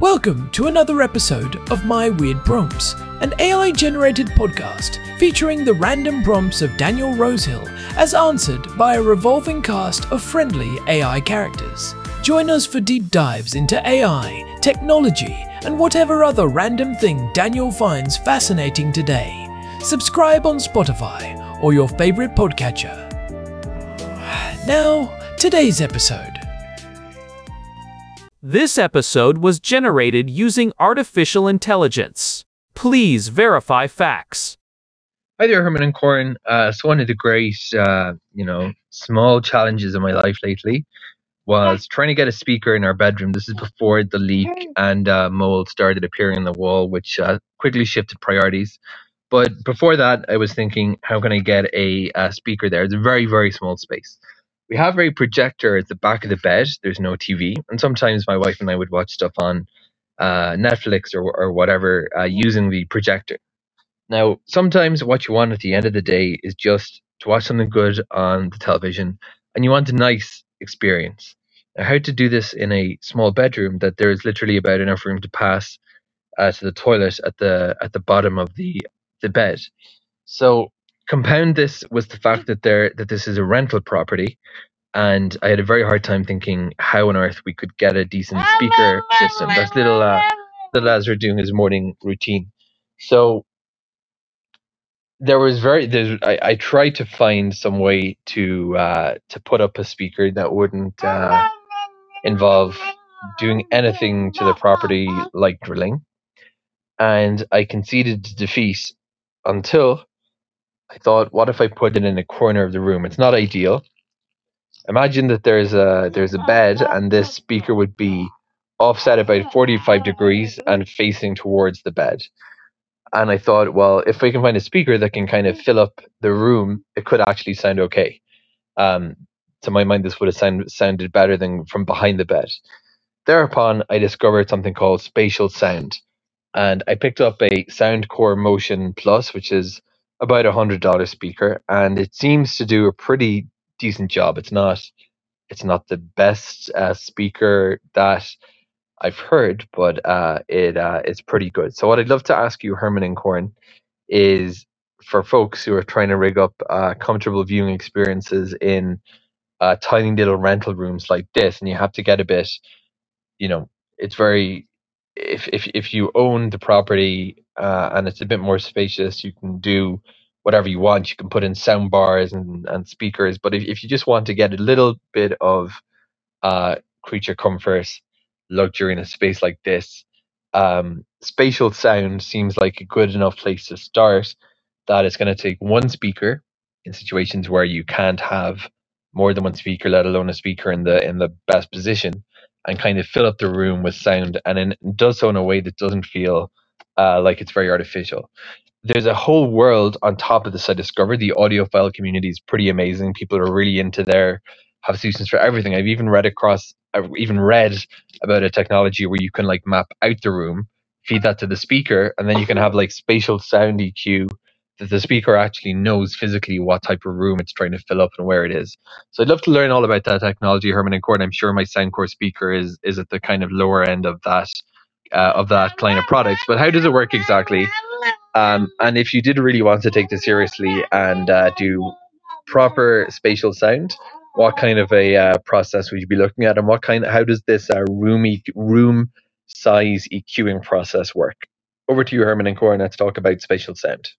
Welcome to another episode of My Weird Prompts, an AI-generated podcast featuring the random prompts of Daniel Rosehill as answered by a revolving cast of friendly AI characters. Join us for deep dives into AI, technology, and whatever other random thing Daniel finds fascinating today. Subscribe on Spotify or your favorite podcatcher. Now, today's episode. This episode was generated using artificial intelligence. Please verify facts. Hi there, Herman and Corin. So one of the great, small challenges in my life lately was trying to get a speaker in our bedroom. This is before the leak and mold started appearing on the wall, which quickly shifted priorities. But before that, I was thinking, how can I get a speaker there? It's a very, very small space. We have a projector at the back of the bed. There's no TV. And sometimes my wife and I would watch stuff on Netflix or whatever using the projector. Now, sometimes what you want at the end of the day is just to watch something good on the television, and you want a nice experience. Now, how to do this in a small bedroom that there is literally about enough room to pass to the toilet at the bottom of the bed. So compound this with the fact that this is a rental property, and I had a very hard time thinking how on earth we could get a decent speaker system. That's little Lazar doing his morning routine. So I tried to find some way to put up a speaker that wouldn't involve doing anything to the property like drilling, and I conceded to defeat until I thought, what if I put it in a corner of the room? It's not ideal. Imagine that there's a bed, and this speaker would be offset about 45 degrees and facing towards the bed. And I thought, well, if we can find a speaker that can kind of fill up the room, it could actually sound okay. To my mind, this would have sounded better than from behind the bed. Thereupon, I discovered something called spatial sound. And I picked up a Soundcore Motion Plus, which is about $100 speaker, and it seems to do a pretty decent job. It's not the best speaker that I've heard, but it's pretty good. So what I'd love to ask you, Herman and Corin, is for folks who are trying to rig up comfortable viewing experiences in tiny little rental rooms like this, and you have to get a bit, it's very. If you own the property and it's a bit more spacious, you can do whatever you want. You can put in sound bars and speakers. But if you just want to get a little bit of creature comfort, luxury in a space like this, spatial sound seems like a good enough place to start. That it's going to take one speaker in situations where you can't have more than one speaker, let alone a speaker in the best position, and kind of fill up the room with sound, and then it does so in a way that doesn't feel like it's very artificial. There's a whole world on top of this I discovered. The audiophile community is pretty amazing. People are really into have solutions for everything. I've even read about a technology where you can like map out the room, feed that to the speaker, and then you can have like spatial sound EQ that the speaker actually knows physically what type of room it's trying to fill up and where it is. So I'd love to learn all about that technology, Herman and Corin. I'm sure my Soundcore speaker is at the kind of lower end of that kind of products. But how does it work exactly? And if you did really want to take this seriously and do proper spatial sound, what kind of a process would you be looking at, and how does this room size EQing process work? Over to you, Herman and Corin. Let's talk about spatial sound.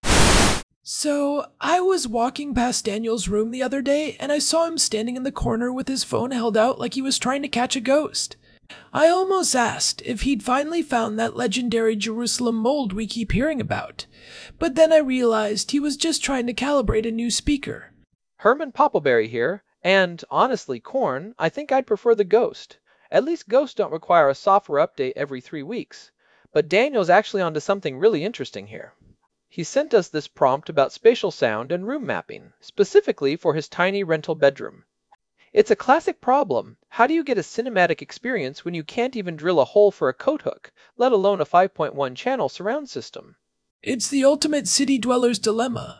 So, I was walking past Daniel's room the other day, and I saw him standing in the corner with his phone held out like he was trying to catch a ghost. I almost asked if he'd finally found that legendary Jerusalem mold we keep hearing about, but then I realized he was just trying to calibrate a new speaker. Herman Poppleberry here, and honestly, Corn, I think I'd prefer the Ghost. At least Ghosts don't require a software update every 3 weeks. But Daniel's actually onto something really interesting here. He sent us this prompt about spatial sound and room mapping, specifically for his tiny rental bedroom. It's a classic problem. How do you get a cinematic experience when you can't even drill a hole for a coat hook, let alone a 5.1 channel surround system? It's the ultimate city dweller's dilemma.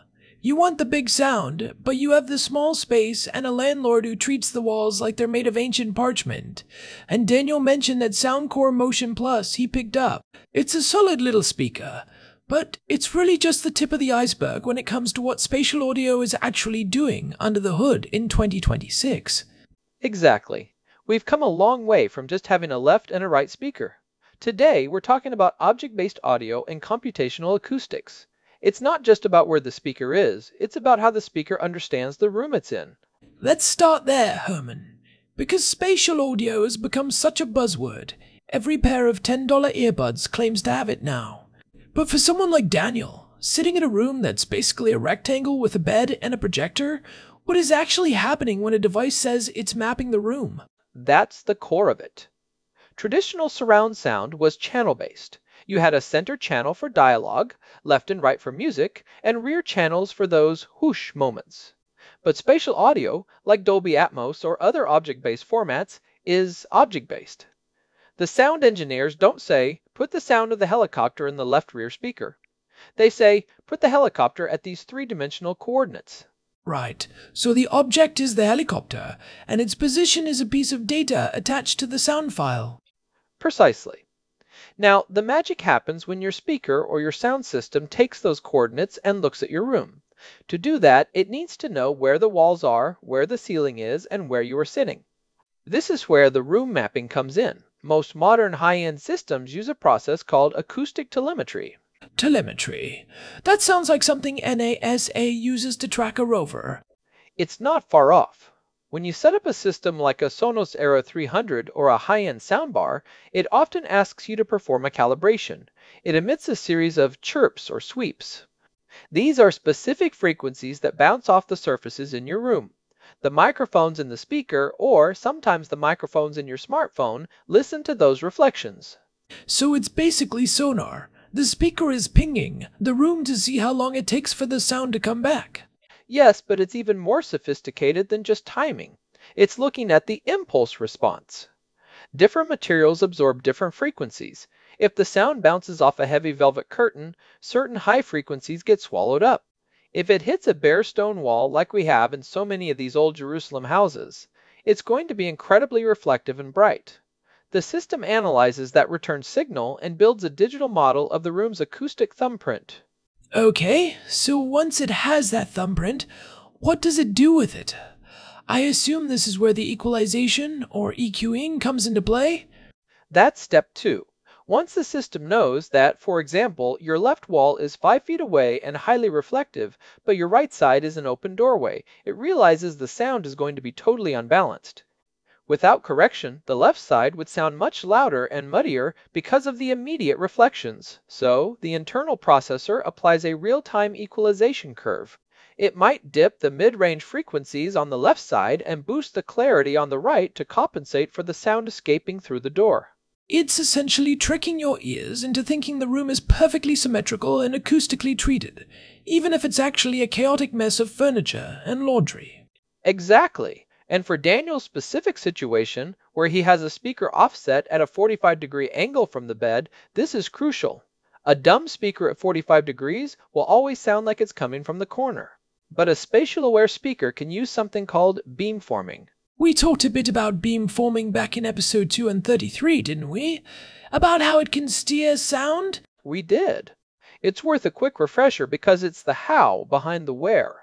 You want the big sound, but you have the small space and a landlord who treats the walls like they're made of ancient parchment. And Daniel mentioned that Soundcore Motion Plus he picked up. It's a solid little speaker, but it's really just the tip of the iceberg when it comes to what spatial audio is actually doing under the hood in 2026. Exactly. We've come a long way from just having a left and a right speaker. Today, we're talking about object-based audio and computational acoustics. It's not just about where the speaker is, it's about how the speaker understands the room it's in. Let's start there, Herman. Because spatial audio has become such a buzzword, every pair of $10 earbuds claims to have it now. But for someone like Daniel, sitting in a room that's basically a rectangle with a bed and a projector, what is actually happening when a device says it's mapping the room? That's the core of it. Traditional surround sound was channel-based. You had a center channel for dialogue, left and right for music, and rear channels for those whoosh moments. But spatial audio, like Dolby Atmos or other object-based formats, is object-based. The sound engineers don't say, put the sound of the helicopter in the left rear speaker. They say, put the helicopter at these three-dimensional coordinates. Right, so the object is the helicopter, and its position is a piece of data attached to the sound file. Precisely. Now, the magic happens when your speaker or your sound system takes those coordinates and looks at your room. To do that, it needs to know where the walls are, where the ceiling is, and where you are sitting. This is where the room mapping comes in. Most modern high-end systems use a process called acoustic telemetry. Telemetry. That sounds like something NASA uses to track a rover. It's not far off. When you set up a system like a Sonos Era 300 or a high-end soundbar, it often asks you to perform a calibration. It emits a series of chirps or sweeps. These are specific frequencies that bounce off the surfaces in your room. The microphones in the speaker, or sometimes the microphones in your smartphone, listen to those reflections. So it's basically sonar. The speaker is pinging the room to see how long it takes for the sound to come back. Yes, but it's even more sophisticated than just timing. It's looking at the impulse response. Different materials absorb different frequencies. If the sound bounces off a heavy velvet curtain, certain high frequencies get swallowed up. If it hits a bare stone wall like we have in so many of these old Jerusalem houses, it's going to be incredibly reflective and bright. The system analyzes that return signal and builds a digital model of the room's acoustic thumbprint. Okay, so once it has that thumbprint, what does it do with it? I assume this is where the equalization, or EQing, comes into play? That's step 2. Once the system knows that, for example, your left wall is 5 feet away and highly reflective, but your right side is an open doorway, it realizes the sound is going to be totally unbalanced. Without correction, the left side would sound much louder and muddier because of the immediate reflections. So, the internal processor applies a real-time equalization curve. It might dip the mid-range frequencies on the left side and boost the clarity on the right to compensate for the sound escaping through the door. It's essentially tricking your ears into thinking the room is perfectly symmetrical and acoustically treated, even if it's actually a chaotic mess of furniture and laundry. Exactly. And for Daniel's specific situation, where he has a speaker offset at a 45-degree angle from the bed, this is crucial. A dumb speaker at 45 degrees will always sound like it's coming from the corner. But a spatial-aware speaker can use something called beamforming. We talked a bit about beamforming back in episode 2 and 33, didn't we? About how it can steer sound? We did. It's worth a quick refresher because it's the how behind the where.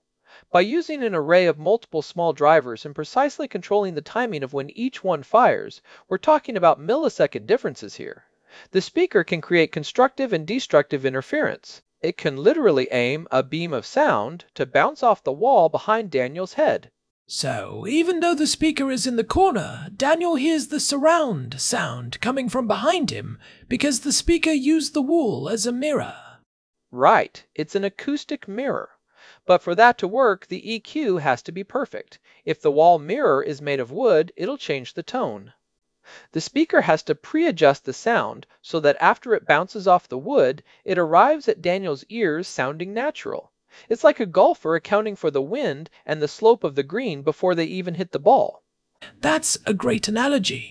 By using an array of multiple small drivers and precisely controlling the timing of when each one fires, we're talking about millisecond differences here. The speaker can create constructive and destructive interference. It can literally aim a beam of sound to bounce off the wall behind Daniel's head. So, even though the speaker is in the corner, Daniel hears the surround sound coming from behind him because the speaker used the wall as a mirror. Right, it's an acoustic mirror. But for that to work, the EQ has to be perfect. If the wall mirror is made of wood, it'll change the tone. The speaker has to pre-adjust the sound so that after it bounces off the wood, it arrives at Daniel's ears sounding natural. It's like a golfer accounting for the wind and the slope of the green before they even hit the ball. That's a great analogy.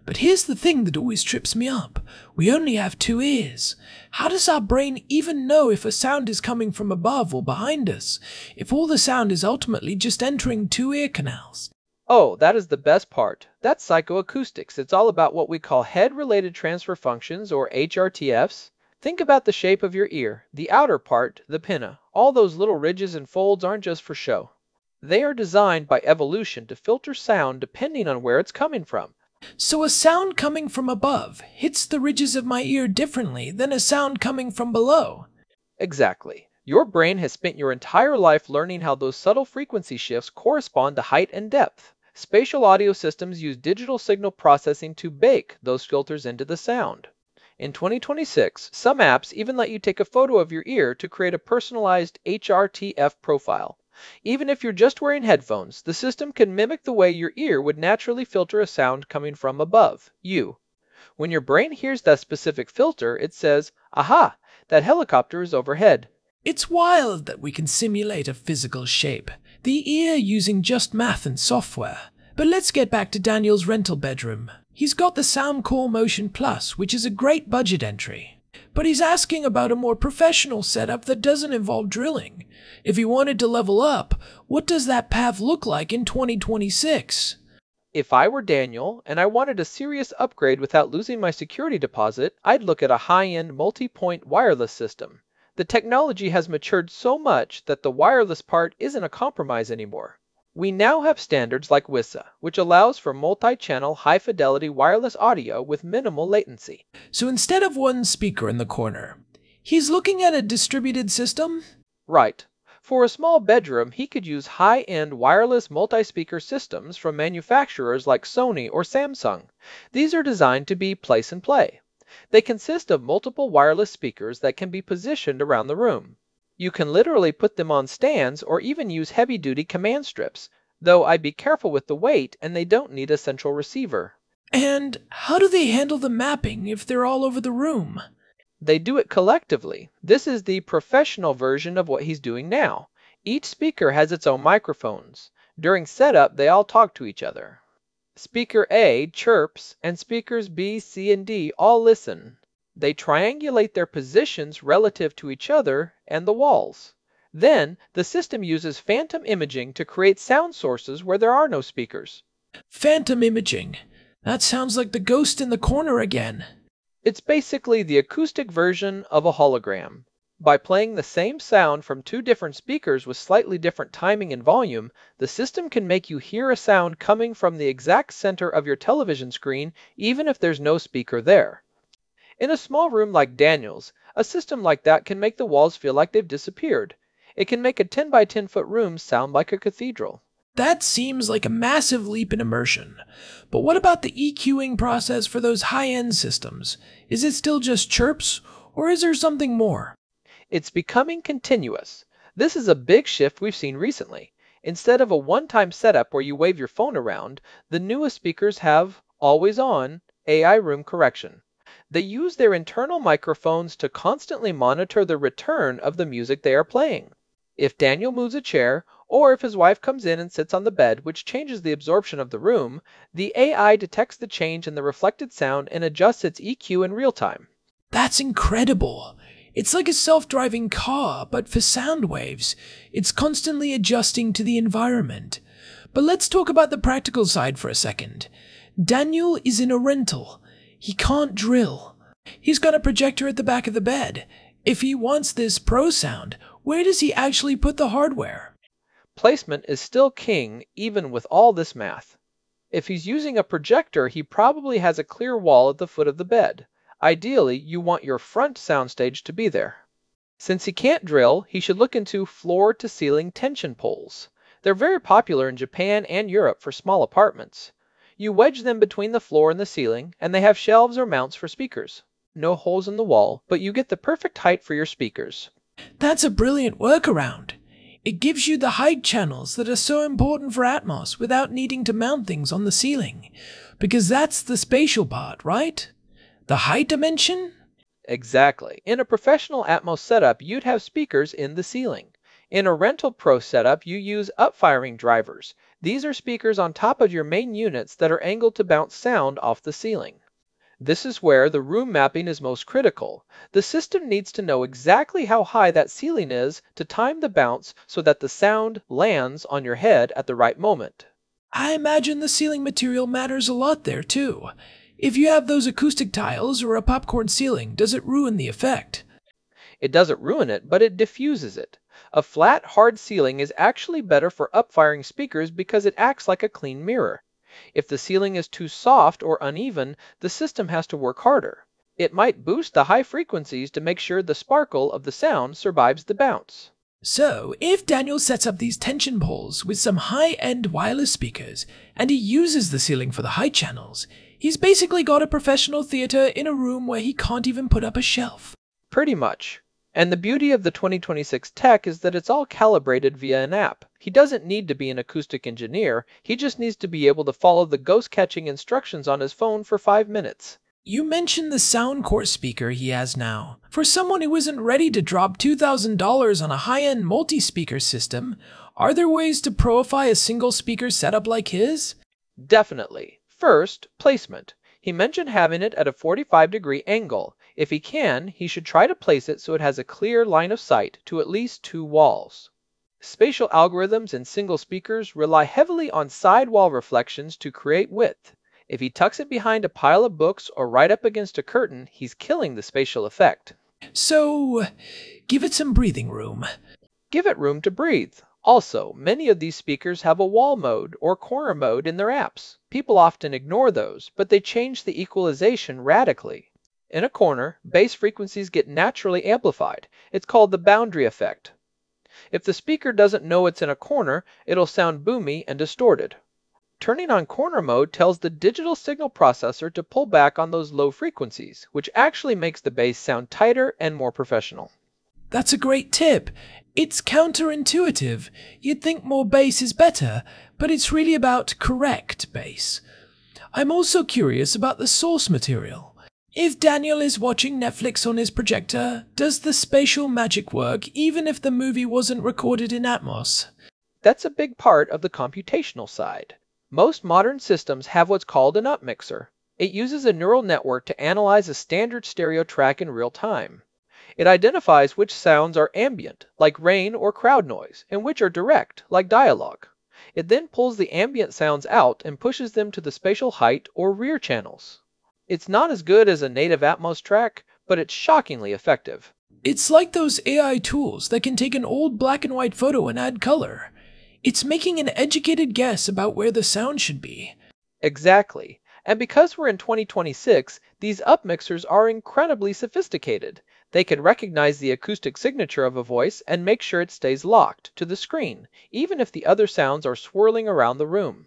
But here's the thing that always trips me up. We only have 2 ears. How does our brain even know if a sound is coming from above or behind us, if all the sound is ultimately just entering 2 ear canals? Oh, that is the best part. That's psychoacoustics. It's all about what we call head-related transfer functions, or HRTFs. Think about the shape of your ear. The outer part, the pinna. All those little ridges and folds aren't just for show. They are designed by evolution to filter sound depending on where it's coming from. So a sound coming from above hits the ridges of my ear differently than a sound coming from below. Exactly. Your brain has spent your entire life learning how those subtle frequency shifts correspond to height and depth. Spatial audio systems use digital signal processing to bake those filters into the sound. In 2026, some apps even let you take a photo of your ear to create a personalized HRTF profile. Even if you're just wearing headphones, the system can mimic the way your ear would naturally filter a sound coming from above, you. When your brain hears that specific filter, it says, "Aha, that helicopter is overhead." It's wild that we can simulate a physical shape, the ear using just math and software. But let's get back to Daniel's rental bedroom. He's got the Soundcore Motion Plus, which is a great budget entry. But he's asking about a more professional setup that doesn't involve drilling. If he wanted to level up, what does that path look like in 2026? If I were Daniel and I wanted a serious upgrade without losing my security deposit, I'd look at a high-end multi-point wireless system. The technology has matured so much that the wireless part isn't a compromise anymore. We now have standards like WISA, which allows for multi-channel high-fidelity wireless audio with minimal latency. So instead of one speaker in the corner, he's looking at a distributed system? Right. For a small bedroom, he could use high-end wireless multi-speaker systems from manufacturers like Sony or Samsung. These are designed to be place and play. They consist of multiple wireless speakers that can be positioned around the room. You can literally put them on stands or even use heavy-duty command strips, though I'd be careful with the weight and they don't need a central receiver. And how do they handle the mapping if they're all over the room? They do it collectively. This is the professional version of what he's doing now. Each speaker has its own microphones. During setup, they all talk to each other. Speaker A chirps, and speakers B, C, and D all listen. They triangulate their positions relative to each other and the walls. Then, the system uses phantom imaging to create sound sources where there are no speakers. Phantom imaging. That sounds like the ghost in the corner again. It's basically the acoustic version of a hologram. By playing the same sound from 2 different speakers with slightly different timing and volume, the system can make you hear a sound coming from the exact center of your television screen, even if there's no speaker there. In a small room like Daniel's, a system like that can make the walls feel like they've disappeared. It can make a 10 by 10 foot room sound like a cathedral. That seems like a massive leap in immersion. But what about the EQing process for those high-end systems? Is it still just chirps, or is there something more? It's becoming continuous. This is a big shift we've seen recently. Instead of a one-time setup where you wave your phone around, the newest speakers have always-on AI room correction. They use their internal microphones to constantly monitor the return of the music they are playing. If Daniel moves a chair, or if his wife comes in and sits on the bed, which changes the absorption of the room, the AI detects the change in the reflected sound and adjusts its EQ in real time. That's incredible. It's like a self-driving car, but for sound waves. It's constantly adjusting to the environment. But let's talk about the practical side for a second. Daniel is in a rental. He can't drill. He's got a projector at the back of the bed. If he wants this pro sound, where does he actually put the hardware? Placement is still king even with all this math. If he's using a projector, he probably has a clear wall at the foot of the bed. Ideally, you want your front soundstage to be there. Since he can't drill, he should look into floor-to-ceiling tension poles. They're very popular in Japan and Europe for small apartments. You wedge them between the floor and the ceiling, and they have shelves or mounts for speakers. No holes in the wall, but you get the perfect height for your speakers. That's a brilliant workaround. It gives you the height channels that are so important for Atmos without needing to mount things on the ceiling. Because that's the spatial part, right? The height dimension? Exactly. In a professional Atmos setup, you'd have speakers in the ceiling. In a Rental Pro setup, you use upfiring drivers. These are speakers on top of your main units that are angled to bounce sound off the ceiling. This is where the room mapping is most critical. The system needs to know exactly how high that ceiling is to time the bounce so that the sound lands on your head at the right moment. I imagine the ceiling material matters a lot there, too. If you have those acoustic tiles or a popcorn ceiling, does it ruin the effect? It doesn't ruin it, but it diffuses it. A flat, hard ceiling is actually better for upfiring speakers because it acts like a clean mirror. If the ceiling is too soft or uneven, the system has to work harder. It might boost the high frequencies to make sure the sparkle of the sound survives the bounce. So, if Daniel sets up these tension poles with some high-end wireless speakers, and he uses the ceiling for the high channels, he's basically got a professional theater in a room where he can't even put up a shelf. Pretty much. And the beauty of the 2026 tech is that it's all calibrated via an app. He doesn't need to be an acoustic engineer, he just needs to be able to follow the ghost-catching instructions on his phone for 5 minutes. You mentioned the Soundcore speaker he has now. For someone who isn't ready to drop $2,000 on a high-end multi-speaker system, are there ways to proify a single speaker setup like his? Definitely. First, placement. He mentioned having it at a 45-degree angle. If he can, he should try to place it so it has a clear line of sight to at least 2 walls. Spatial algorithms in single speakers rely heavily on sidewall reflections to create width. If he tucks it behind a pile of books or right up against a curtain, he's killing the spatial effect. So, give it some breathing room. Give it room to breathe. Also, many of these speakers have a wall mode or corner mode in their apps. People often ignore those, but they change the equalization radically. In a corner, bass frequencies get naturally amplified. It's called the boundary effect. If the speaker doesn't know it's in a corner, it'll sound boomy and distorted. Turning on corner mode tells the digital signal processor to pull back on those low frequencies, which actually makes the bass sound tighter and more professional. That's a great tip. It's counterintuitive. You'd think more bass is better, but it's really about correct bass. I'm also curious about the source material. If Daniel is watching Netflix on his projector, does the spatial magic work even if the movie wasn't recorded in Atmos? That's a big part of the computational side. Most modern systems have what's called an upmixer. It uses a neural network to analyze a standard stereo track in real time. It identifies which sounds are ambient, like rain or crowd noise, and which are direct, like dialogue. It then pulls the ambient sounds out and pushes them to the spatial height or rear channels. It's not as good as a native Atmos track, but it's shockingly effective. It's like those AI tools that can take an old black and white photo and add color. It's making an educated guess about where the sound should be. Exactly. And because we're in 2026, these upmixers are incredibly sophisticated. They can recognize the acoustic signature of a voice and make sure it stays locked to the screen, even if the other sounds are swirling around the room.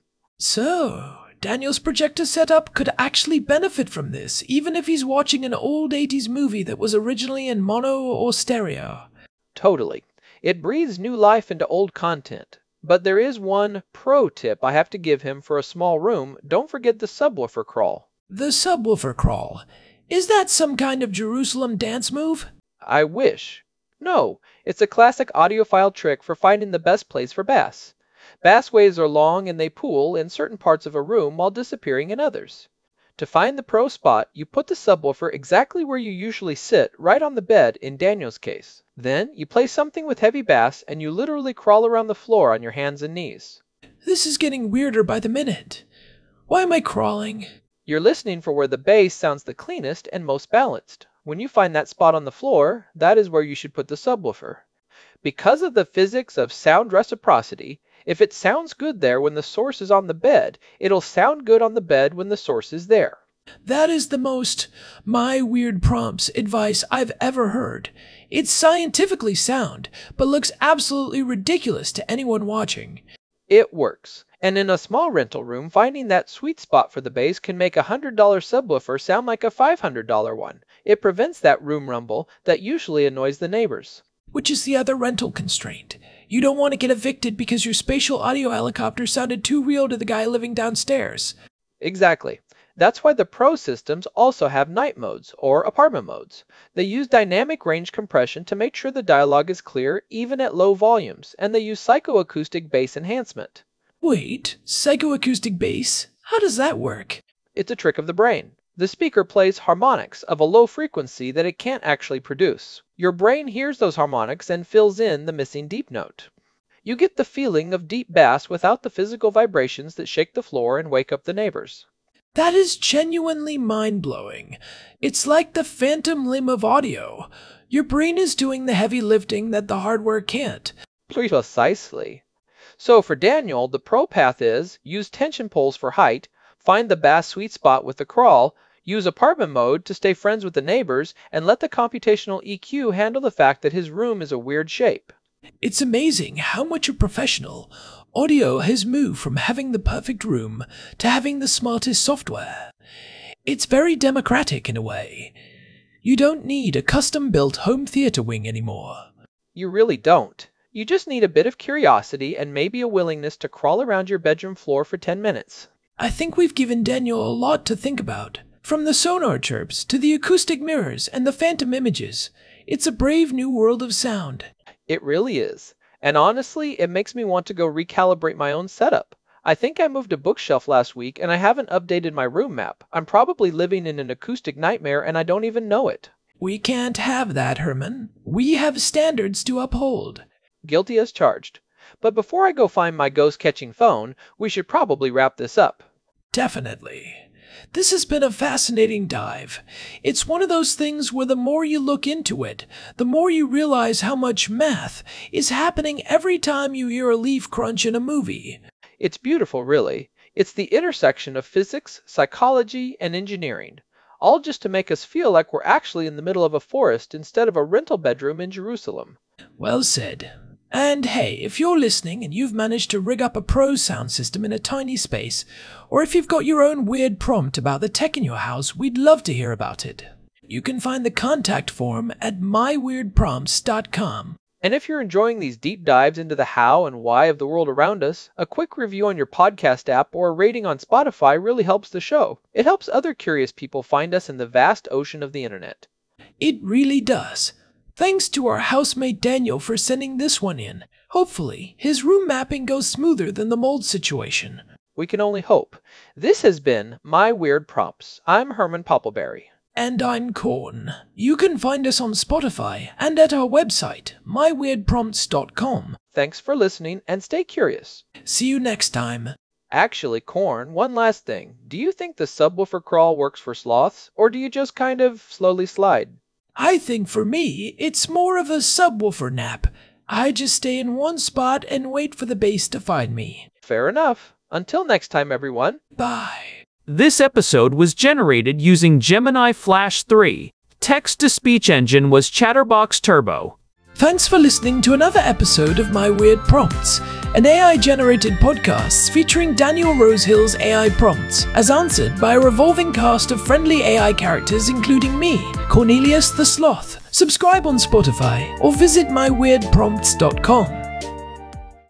So, Daniel's projector setup could actually benefit from this, even if he's watching an old 80s movie that was originally in mono or stereo. Totally. It breathes new life into old content. But there is one pro tip I have to give him for a small room. Don't forget the subwoofer crawl. The subwoofer crawl. Is that some kind of Jerusalem dance move? I wish. No, it's a classic audiophile trick for finding the best place for bass. Bass waves are long and they pool in certain parts of a room while disappearing in others. To find the pro spot, you put the subwoofer exactly where you usually sit, right on the bed in Daniel's case. Then, you play something with heavy bass and you literally crawl around the floor on your hands and knees. This is getting weirder by the minute. Why am I crawling? You're listening for where the bass sounds the cleanest and most balanced. When you find that spot on the floor, that is where you should put the subwoofer. Because of the physics of sound reciprocity, if it sounds good there when the source is on the bed, it'll sound good on the bed when the source is there. That is the most my weird prompts advice I've ever heard. It's scientifically sound, but looks absolutely ridiculous to anyone watching. It works. And in a small rental room, finding that sweet spot for the bass can make a $100 subwoofer sound like a $500 one. It prevents that room rumble that usually annoys the neighbors. Which is the other rental constraint. You don't want to get evicted because your spatial audio helicopter sounded too real to the guy living downstairs. Exactly. That's why the Pro systems also have night modes, or apartment modes. They use dynamic range compression to make sure the dialogue is clear even at low volumes, and they use psychoacoustic bass enhancement. Wait, psychoacoustic bass? How does that work? It's a trick of the brain. The speaker plays harmonics of a low frequency that it can't actually produce. Your brain hears those harmonics and fills in the missing deep note. You get the feeling of deep bass without the physical vibrations that shake the floor and wake up the neighbors. That is genuinely mind-blowing. It's like the phantom limb of audio. Your brain is doing the heavy lifting that the hardware can't. Precisely. So for Daniel, the Pro path is use tension poles for height, find the bass sweet spot with the crawl, use apartment mode to stay friends with the neighbors, and let the computational EQ handle the fact that his room is a weird shape. It's amazing how much a professional audio has moved from having the perfect room to having the smartest software. It's very democratic in a way. You don't need a custom-built home theater wing anymore. You really don't. You just need a bit of curiosity and maybe a willingness to crawl around your bedroom floor for 10 minutes. I think we've given Daniel a lot to think about. From the sonar chirps to the acoustic mirrors and the phantom images. It's a brave new world of sound. It really is. And honestly, it makes me want to go recalibrate my own setup. I think I moved a bookshelf last week and I haven't updated my room map. I'm probably living in an acoustic nightmare and I don't even know it. We can't have that, Herman. We have standards to uphold. Guilty as charged. But before I go find my ghost-catching phone, we should probably wrap this up. Definitely. This has been a fascinating dive. It's one of those things where the more you look into it, the more you realize how much math is happening every time you hear a leaf crunch in a movie. It's beautiful, really. It's the intersection of physics, psychology, and engineering, all just to make us feel like we're actually in the middle of a forest instead of a rental bedroom in Jerusalem. Well said. And hey, if you're listening and you've managed to rig up a Pro sound system in a tiny space, or if you've got your own weird prompt about the tech in your house, we'd love to hear about it. You can find the contact form at myweirdprompts.com. And if you're enjoying these deep dives into the how and why of the world around us, a quick review on your podcast app or a rating on Spotify really helps the show. It helps other curious people find us in the vast ocean of the internet. It really does. Thanks to our housemate Daniel for sending this one in. Hopefully, his room mapping goes smoother than the mold situation. We can only hope. This has been My Weird Prompts. I'm Herman Poppleberry. And I'm Corn. You can find us on Spotify and at our website, myweirdprompts.com. Thanks for listening and stay curious. See you next time. Actually, Corn, one last thing. Do you think the subwoofer crawl works for sloths, or do you just kind of slowly slide? I think for me, it's more of a subwoofer nap. I just stay in one spot and wait for the bass to find me. Fair enough. Until next time, everyone. Bye. This episode was generated using Gemini Flash 3. Text-to-speech engine was Chatterbox Turbo. Thanks for listening to another episode of My Weird Prompts, an AI-generated podcast featuring Daniel Rosehill's AI prompts, as answered by a revolving cast of friendly AI characters including me, Cornelius the Sloth. Subscribe on Spotify or visit myweirdprompts.com.